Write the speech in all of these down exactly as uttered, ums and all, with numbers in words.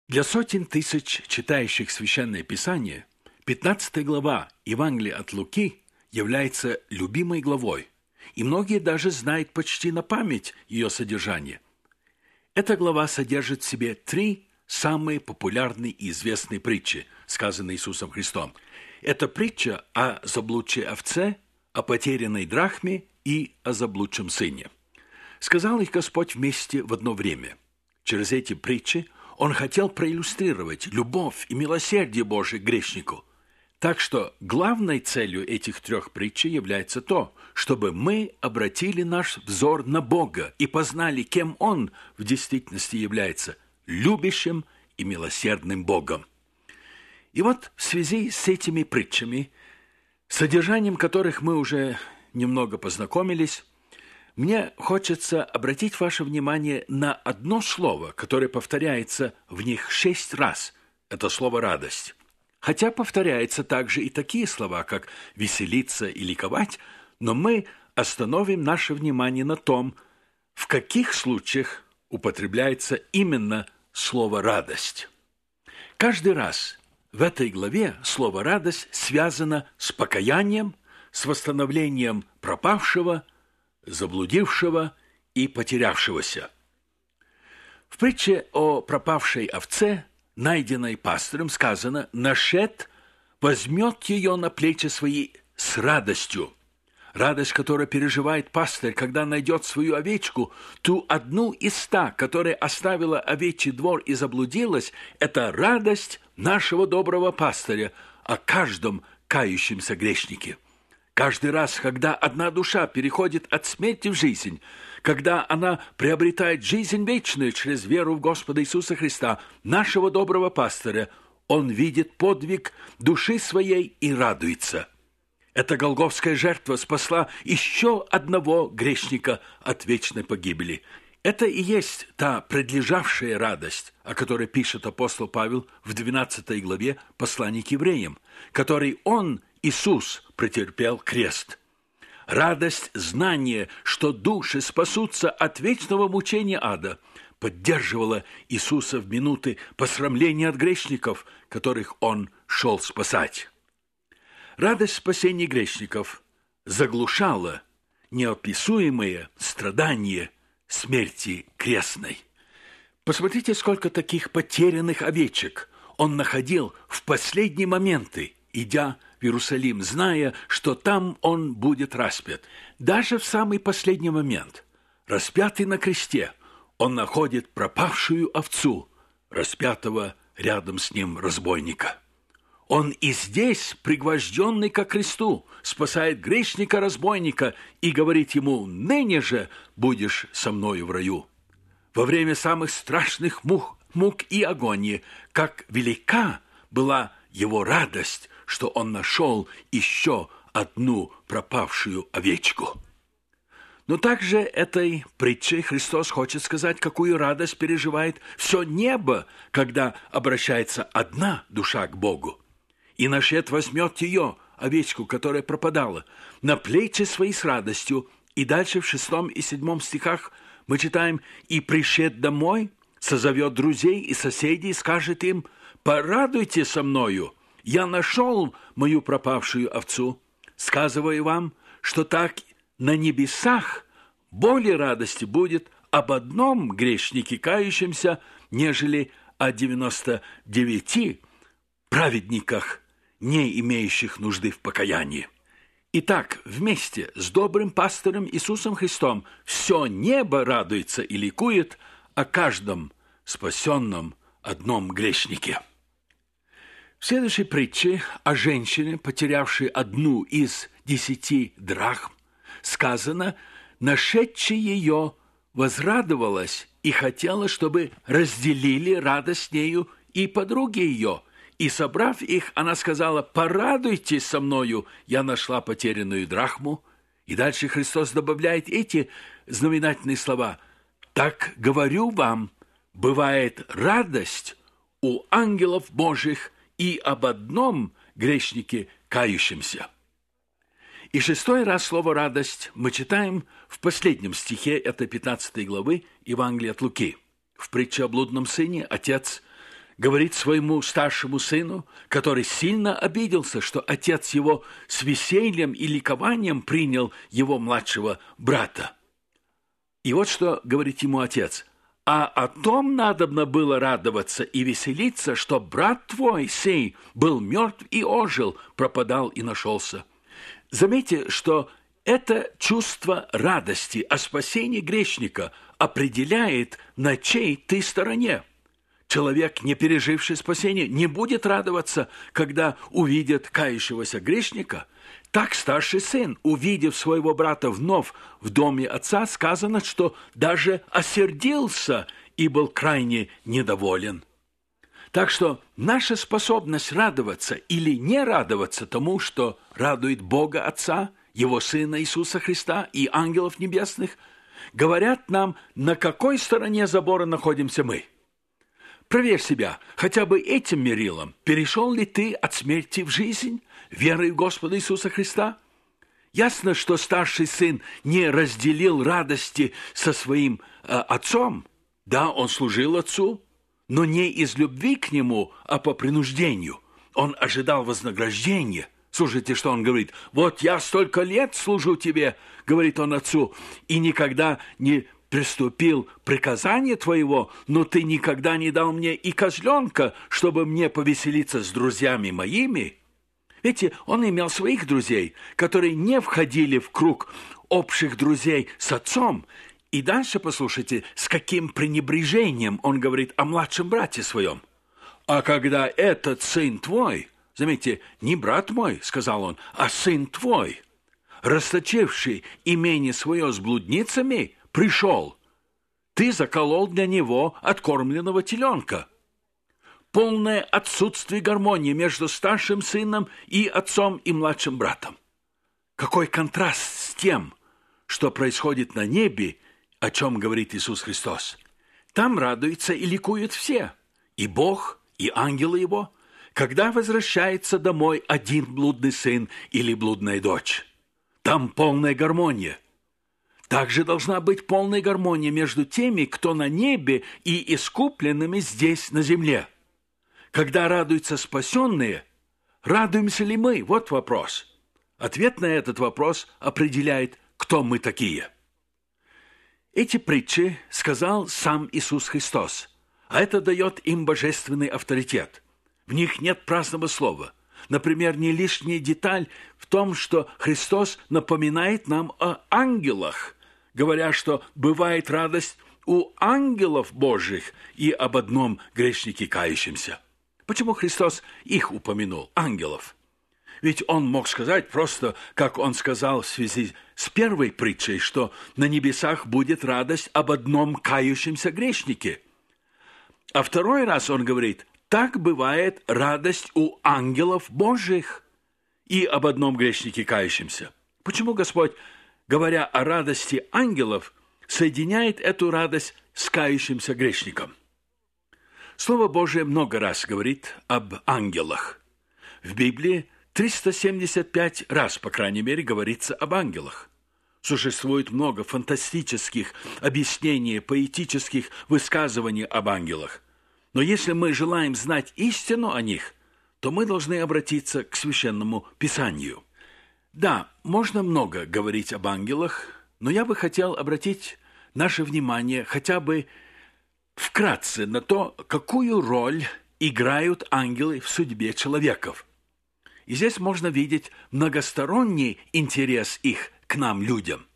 Для сотен тысяч читающих Священное Писание пятнадцатая глава Евангелия от Луки является любимой главой, и многие даже знают почти на память ее содержание. Эта глава содержит в себе три самые популярные и известные притчи, сказанные Иисусом Христом. Это притча о заблудшей овце, о потерянной драхме и о заблудшем сыне. Сказал их Господь вместе в одно время. Через эти притчи Он хотел проиллюстрировать любовь и милосердие Божие к грешнику. Так что главной целью этих трех притч является то, чтобы мы обратили наш взор на Бога и познали, кем Он в действительности является – любящим и милосердным Богом. И вот в связи с этими притчами, содержанием которых мы уже немного познакомились, мне хочется обратить ваше внимание на одно слово, которое повторяется в них шесть раз. Это слово «радость». Хотя повторяются также и такие слова, как «веселиться» и «ликовать», но мы остановим наше внимание на том, в каких случаях употребляется именно слово «радость». Каждый раз в этой главе слово «радость» связано с покаянием, с восстановлением пропавшего, заблудившего и потерявшегося. В притче о пропавшей овце, найденной пастырем, сказано: «Нашед возьмет ее на плечи свои с радостью». Радость, которую переживает пастырь, когда найдет свою овечку, ту одну из ста, которая оставила овечий двор и заблудилась, это радость нашего доброго пастыря о каждом кающемся грешнике. Каждый раз, когда одна душа переходит от смерти в жизнь, когда она приобретает жизнь вечную через веру в Господа Иисуса Христа, нашего доброго пастыря, он видит подвиг души своей и радуется. Эта голгофская жертва спасла еще одного грешника от вечной погибели. Это и есть та предлежавшая радость, о которой пишет апостол Павел в двенадцатой главе послания к евреям, которой он, Иисус, претерпел крест. Радость знания, что души спасутся от вечного мучения ада, поддерживала Иисуса в минуты посрамления от грешников, которых Он шел спасать. Радость спасения грешников заглушала неописуемые страдания смерти крестной. Посмотрите, сколько таких потерянных овечек Он находил в последние моменты, идя в Иерусалим, зная, что там Он будет распят. Даже в самый последний момент, распятый на кресте, Он находит пропавшую овцу, распятого рядом с Ним разбойника. Он и здесь, пригвожденный ко кресту, спасает грешника-разбойника и говорит ему: «Ныне же будешь со мною в раю». Во время самых страшных мук, мук и агонии, как велика была его радость, что он нашел еще одну пропавшую овечку. Но также этой притчей Христос хочет сказать, какую радость переживает все небо, когда обращается одна душа к Богу. «И нашед возьмет ее, овечку, которая пропадала, на плечи свои с радостью». И дальше в шестом и седьмом стихах мы читаем: «И пришед домой, созовет друзей и соседей, скажет им: порадуйте со мною, я нашел мою пропавшую овцу. Сказываю вам, что так на небесах более радости будет об одном грешнике кающемся, нежели о девяноста девяти праведниках, не имеющих нужды в покаянии». Итак, вместе с добрым пастырем Иисусом Христом все небо радуется и ликует о каждом спасенном одном грешнике. В следующей притче о женщине, потерявшей одну из десяти драхм, сказано: «Нашедшая ее возрадовалась и хотела, чтобы разделили радость с нею и подруги ее. И, собрав их, она сказала: порадуйтесь со мною, я нашла потерянную драхму». И дальше Христос добавляет эти знаменательные слова: «Так говорю вам, бывает радость у ангелов Божьих и об одном грешнике кающемся». И шестой раз слово «радость» мы читаем в последнем стихе этой пятнадцатой главы Евангелия от Луки. В притче о блудном сыне отец говорит своему старшему сыну, который сильно обиделся, что отец его с весельем и ликованием принял его младшего брата. И вот что говорит ему отец. «А о том надобно было радоваться и веселиться, что брат твой, сей, был мертв и ожил, пропадал и нашелся». Заметьте, что это чувство радости о спасении грешника определяет, на чьей ты стороне. Человек, не переживший спасение, не будет радоваться, когда увидит кающегося грешника. Так старший сын, увидев своего брата вновь в доме отца, сказано, что даже осердился и был крайне недоволен. Так что наша способность радоваться или не радоваться тому, что радует Бога Отца, Его Сына Иисуса Христа и ангелов небесных, говорят нам, на какой стороне забора находимся мы. Проверь себя, хотя бы этим мерилом, перешел ли ты от смерти в жизнь, верой в Господа Иисуса Христа? Ясно, что старший сын не разделил радости со своим э, отцом. Да, он служил отцу, но не из любви к нему, а по принуждению. Он ожидал вознаграждения. Слушайте, что он говорит. «Вот я столько лет служу тебе», — говорит он отцу, «и никогда не приступил приказание твоего, но ты никогда не дал мне и козленка, чтобы мне повеселиться с друзьями моими». Видите, он имел своих друзей, которые не входили в круг общих друзей с отцом. И дальше послушайте, с каким пренебрежением он говорит о младшем брате своем. «А когда этот сын твой», заметьте, не брат мой, сказал он, а сын твой, расточивший имение свое с блудницами, пришел, ты заколол для него откормленного теленка». Полное отсутствие гармонии между старшим сыном и отцом и младшим братом. Какой контраст с тем, что происходит на небе, о чем говорит Иисус Христос. Там радуются и ликуют все, и Бог, и ангелы Его, когда возвращается домой один блудный сын или блудная дочь. Там полная гармония. Также должна быть полная гармония между теми, кто на небе, и искупленными здесь, на земле. Когда радуются спасенные, радуемся ли мы? Вот вопрос. Ответ на этот вопрос определяет, кто мы такие. Эти притчи сказал сам Иисус Христос, а это дает им божественный авторитет. В них нет праздного слова. Например, не лишняя деталь в том, что Христос напоминает нам о ангелах, говоря, что бывает радость у ангелов Божьих и об одном грешнике кающемся. Почему Христос их упомянул, ангелов? Ведь он мог сказать просто, как он сказал в связи с первой притчей, что на небесах будет радость об одном кающемся грешнике. А второй раз он говорит, так бывает радость у ангелов Божьих и об одном грешнике кающемся. Почему Господь, говоря о радости ангелов, соединяет эту радость с кающимся грешником? Слово Божие много раз говорит об ангелах. В Библии триста семьдесят пять раз, по крайней мере, говорится об ангелах. Существует много фантастических объяснений, поэтических высказываний об ангелах. Но если мы желаем знать истину о них, то мы должны обратиться к Священному Писанию. Да, можно много говорить об ангелах, но я бы хотел обратить наше внимание хотя бы вкратце на то, какую роль играют ангелы в судьбе человеков. И здесь можно видеть многосторонний интерес их к нам, людям.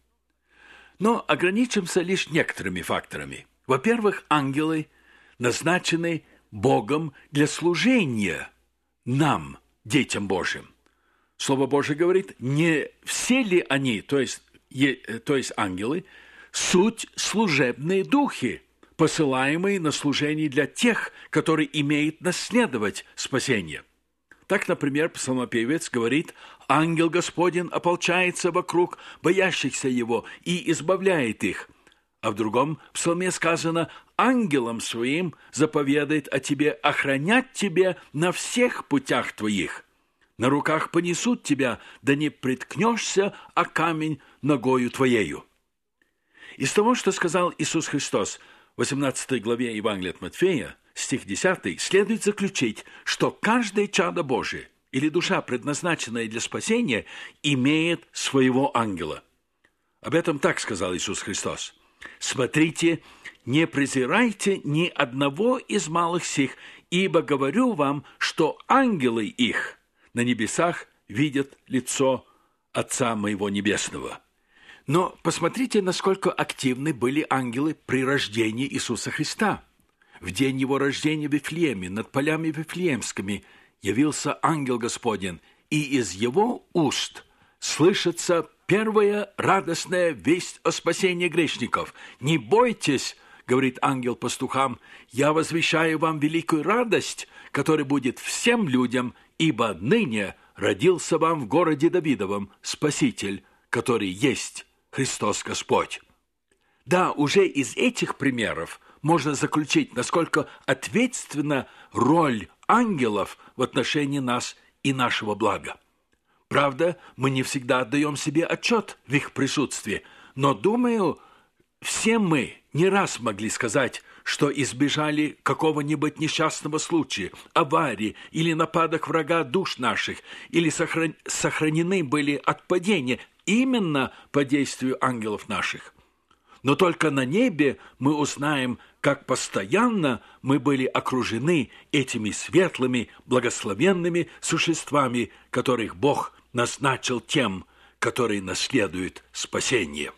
Но ограничимся лишь некоторыми факторами. Во-первых, ангелы назначены Богом для служения нам, детям Божьим. Слово Божие говорит, не все ли они, то есть, е, то есть ангелы, суть служебные духи, посылаемые на служение для тех, которые имеют наследовать спасение. Так, например, псалмопевец говорит, «Ангел Господень ополчается вокруг боящихся Его и избавляет их». А в другом псалме сказано, «Ангелом своим заповедает о тебе охранять тебе на всех путях твоих. На руках понесут тебя, да не приткнешься о камень ногою твоею». Из того, что сказал Иисус Христос в восемнадцатой главе Евангелия от Матфея, стих десятый, следует заключить, что каждое чадо Божие или душа, предназначенная для спасения, имеет своего ангела. Об этом так сказал Иисус Христос. «Смотрите, не презирайте ни одного из малых сих, ибо говорю вам, что ангелы их на небесах видят лицо Отца моего Небесного». Но посмотрите, насколько активны были ангелы при рождении Иисуса Христа. В день Его рождения в Вифлееме, над полями Вифлеемскими, явился ангел Господень, и из Его уст слышится первая радостная весть о спасении грешников. «Не бойтесь, — говорит ангел пастухам, — я возвещаю вам великую радость, которая будет всем людям, ибо ныне родился вам в городе Давидовом Спаситель, который есть Христос Господь». Да, уже из этих примеров можно заключить, насколько ответственна роль ангелов в отношении нас и нашего блага. Правда, мы не всегда отдаем себе отчет в их присутствии, но, думаю, все мы не раз могли сказать, что избежали какого-нибудь несчастного случая, аварии или нападок врага душ наших, или сохран... сохранены были от падения именно по действию ангелов наших. Но только на небе мы узнаем, как постоянно мы были окружены этими светлыми, благословенными существами, которых Бог назначил тем, которые наследуют спасение.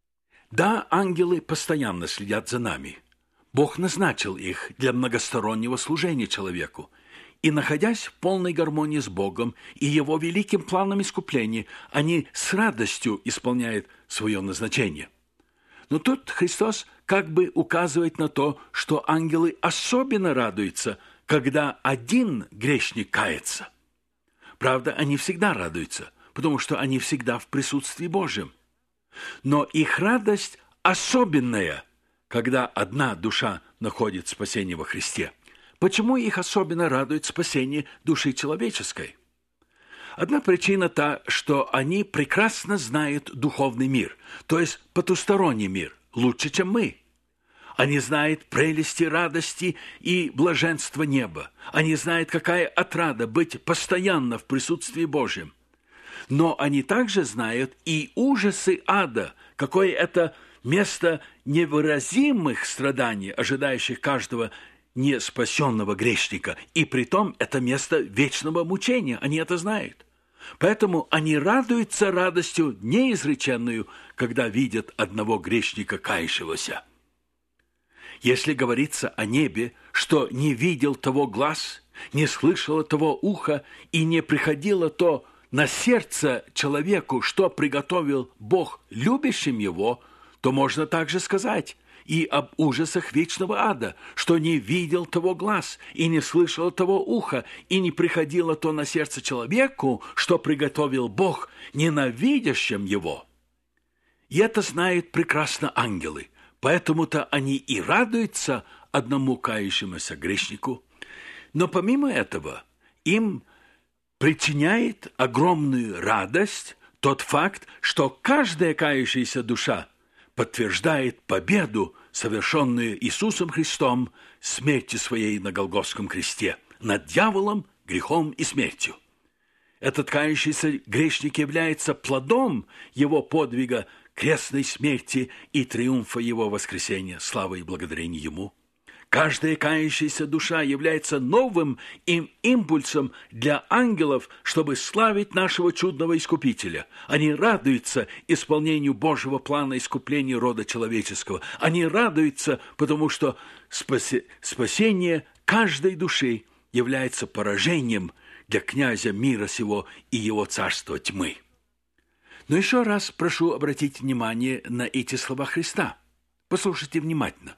Да, ангелы постоянно следят за нами. Бог назначил их для многостороннего служения человеку. И, находясь в полной гармонии с Богом и Его великим планом искупления, они с радостью исполняют свое назначение. Но тут Христос как бы указывает на то, что ангелы особенно радуются, когда один грешник кается. Правда, они всегда радуются, потому что они всегда в присутствии Божьем. Но их радость особенная, когда одна душа находит спасение во Христе. Почему их особенно радует спасение души человеческой? Одна причина та, что они прекрасно знают духовный мир, то есть потусторонний мир, лучше, чем мы. Они знают прелести, радости и блаженства неба. Они знают, какая отрада быть постоянно в присутствии Божьем. Но они также знают и ужасы ада, какое это место невыразимых страданий, ожидающих каждого неспасенного грешника, и притом это место вечного мучения, они это знают. Поэтому они радуются радостью неизреченную, когда видят одного грешника кающегося. Если говорится о небе, что не видел того глаз, не слышало того уха и не приходило то на сердце человеку, что приготовил Бог любящим его, то можно также сказать и об ужасах вечного ада, что не видел того глаз, и не слышал того уха, и не приходило то на сердце человеку, что приготовил Бог ненавидящим его. И это знают прекрасно ангелы, поэтому-то они и радуются одному кающемуся грешнику. Но помимо этого, им причиняет огромную радость тот факт, что каждая кающаяся душа подтверждает победу, совершенную Иисусом Христом, смертью своей на Голгофском кресте, над дьяволом, грехом и смертью. Этот кающийся грешник является плодом его подвига, крестной смерти и триумфа его воскресения, слава и благодарение ему. Каждая кающаяся душа является новым им импульсом для ангелов, чтобы славить нашего чудного Искупителя. Они радуются исполнению Божьего плана искупления рода человеческого. Они радуются, потому что спаси... спасение каждой души является поражением для князя мира сего и его царства тьмы. Но еще раз прошу обратить внимание на эти слова Христа. Послушайте внимательно.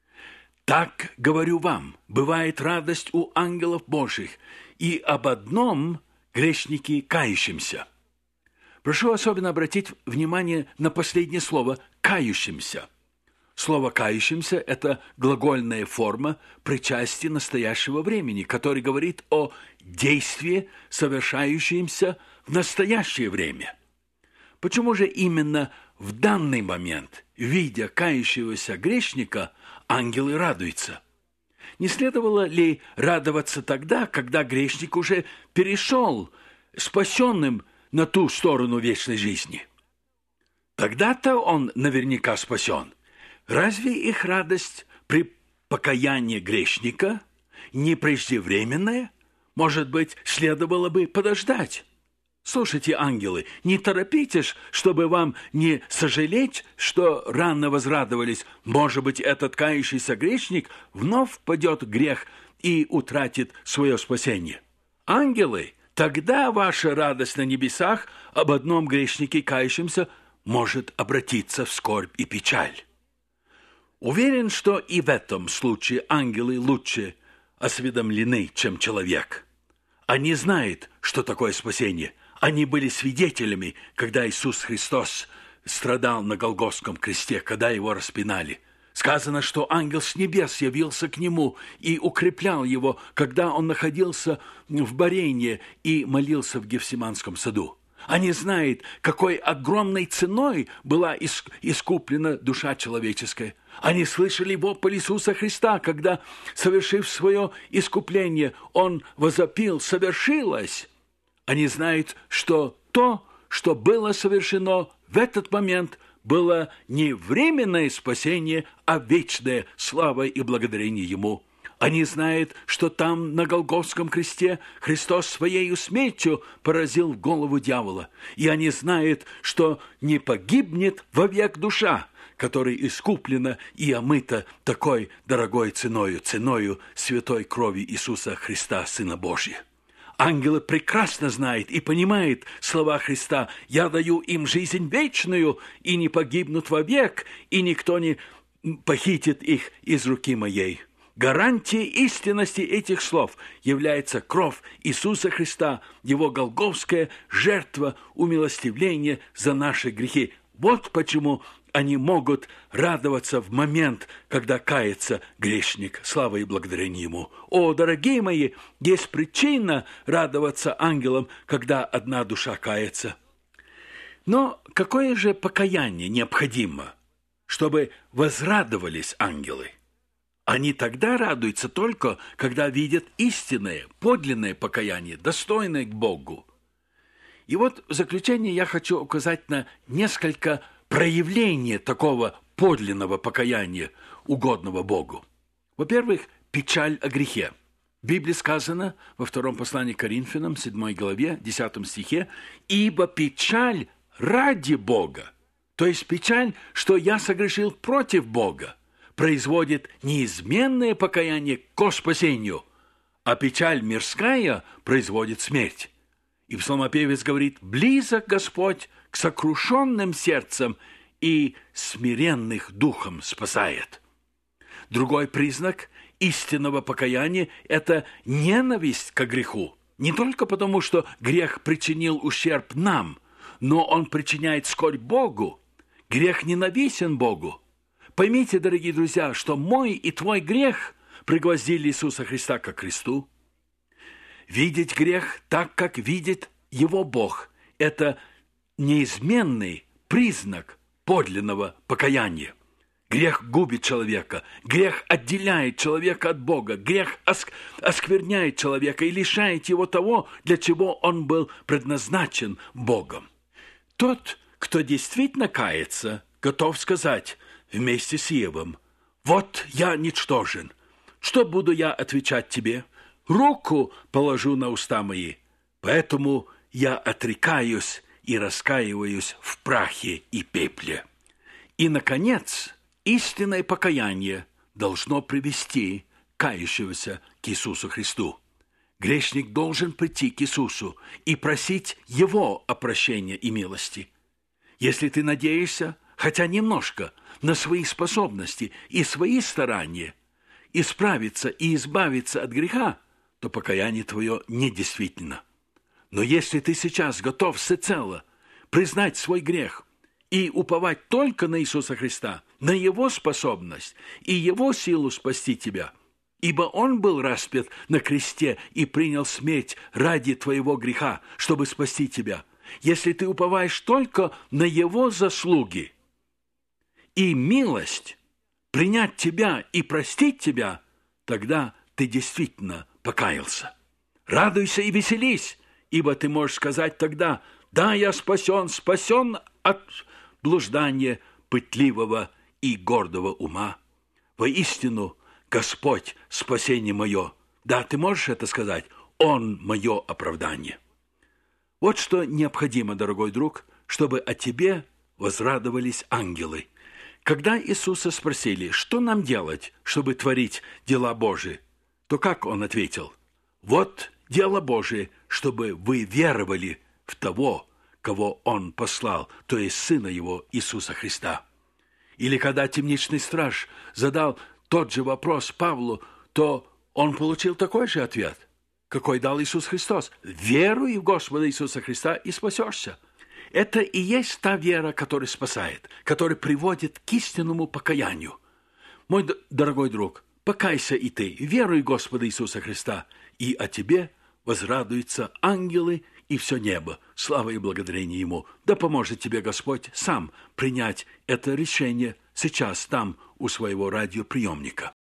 «Так, говорю вам, бывает радость у ангелов Божьих, и об одном грешнике кающимся». Прошу особенно обратить внимание на последнее слово «кающимся». Слово «кающимся» – это глагольная форма причастия настоящего времени, который говорит о действии, совершающемся в настоящее время. Почему же именно в данный момент, видя кающегося грешника, ангелы радуются? Не следовало ли радоваться тогда, когда грешник уже перешел спасенным на ту сторону вечной жизни? Тогда-то он наверняка спасен. Разве их радость при покаянии грешника не преждевременная? Может быть, следовало бы подождать? Слушайте, ангелы, не торопитесь, чтобы вам не сожалеть, что рано возрадовались. Может быть, этот кающийся грешник вновь впадет в грех и утратит свое спасение. Ангелы, тогда ваша радость на небесах об одном грешнике кающемся может обратиться в скорбь и печаль. Уверен, что и в этом случае ангелы лучше осведомлены, чем человек. Они знают, что такое спасение. Они были свидетелями, когда Иисус Христос страдал на Голгофском кресте, когда его распинали. Сказано, что ангел с небес явился к нему и укреплял его, когда он находился в борении и молился в Гефсиманском саду. Они знают, какой огромной ценой была искуплена душа человеческая. Они слышали вопль Иисуса Христа, когда, совершив свое искупление, Он возопил: «Совершилось!» Они знают, что то, что было совершено в этот момент, было не временное спасение, а вечная слава и благодарение Ему. Они знают, что там, на Голгофском кресте, Христос своей смертью поразил голову дьявола. И они знают, что не погибнет вовек душа, которая искуплена и омыта такой дорогой ценою, ценою святой крови Иисуса Христа, Сына Божия. Ангелы прекрасно знают и понимают слова Христа: «Я даю им жизнь вечную, и не погибнут вовек, и никто не похитит их из руки моей». Гарантией истинности этих слов является кровь Иисуса Христа, Его голгофская жертва умилостивления за наши грехи. Вот почему они могут радоваться в момент, когда кается грешник. Слава и благодарение Ему. О, дорогие мои, есть причина радоваться ангелам, когда одна душа кается. Но какое же покаяние необходимо, чтобы возрадовались ангелы? Они тогда радуются только, когда видят истинное, подлинное покаяние, достойное к Богу. И вот в заключение я хочу указать на несколько проявлений такого подлинного покаяния, угодного Богу. Во-первых, печаль о грехе. В Библии сказано во втором послании к Коринфянам, седьмой главе, десятом стихе: «Ибо печаль ради Бога», то есть печаль, что я согрешил против Бога, производит неизменное покаяние ко спасению, а печаль мирская производит смерть. И псалмопевец говорит: «Близок Господь к сокрушенным сердцем и смиренных духом спасает». Другой признак истинного покаяния – это ненависть к греху. Не только потому, что грех причинил ущерб нам, но он причиняет скорбь Богу. Грех ненавистен Богу. Поймите, дорогие друзья, что мой и твой грех пригвоздили Иисуса Христа ко кресту. Видеть грех так, как видит его Бог – это неизменный признак подлинного покаяния. Грех губит человека, грех отделяет человека от Бога, грех оск- оскверняет человека и лишает его того, для чего он был предназначен Богом. Тот, кто действительно кается, готов сказать вместе с Иовом: «Вот я ничтожен. Что буду я отвечать тебе? Руку положу на уста мои, поэтому я отрекаюсь и раскаиваюсь в прахе и пепле». И, наконец, истинное покаяние должно привести кающегося к Иисусу Христу. Грешник должен прийти к Иисусу и просить Его о прощении и милости. Если ты надеешься, хотя немножко, на свои способности и свои старания исправиться и избавиться от греха, то покаяние твое недействительно. Но если ты сейчас готов всецело признать свой грех и уповать только на Иисуса Христа, на Его способность и Его силу спасти тебя, ибо Он был распят на кресте и принял смерть ради твоего греха, чтобы спасти тебя. Если ты уповаешь только на Его заслуги и милость принять тебя и простить тебя, тогда ты действительно покаялся. Радуйся и веселись, ибо ты можешь сказать тогда: «Да, я спасен, спасен от блуждания пытливого и гордого ума. Воистину, Господь – спасение мое». Да, ты можешь это сказать? Он – мое оправдание. Вот что необходимо, дорогой друг, чтобы о тебе возрадовались ангелы. Когда Иисуса спросили, что нам делать, чтобы творить дела Божии, то как Он ответил? Вот дело Божие, чтобы вы веровали в того, кого Он послал, то есть Сына Его, Иисуса Христа. Или когда темничный страж задал тот же вопрос Павлу, то он получил такой же ответ, какой дал Иисус Христос. «Веруй в Господа Иисуса Христа и спасешься». Это и есть та вера, которая спасает, которая приводит к истинному покаянию. Мой дорогой друг, покайся и ты, веруй в Господа Иисуса Христа, и о тебе возрадуются ангелы и все небо. Слава и благодарение Ему. Да поможет тебе Господь сам принять это решение сейчас там у своего радиоприемника.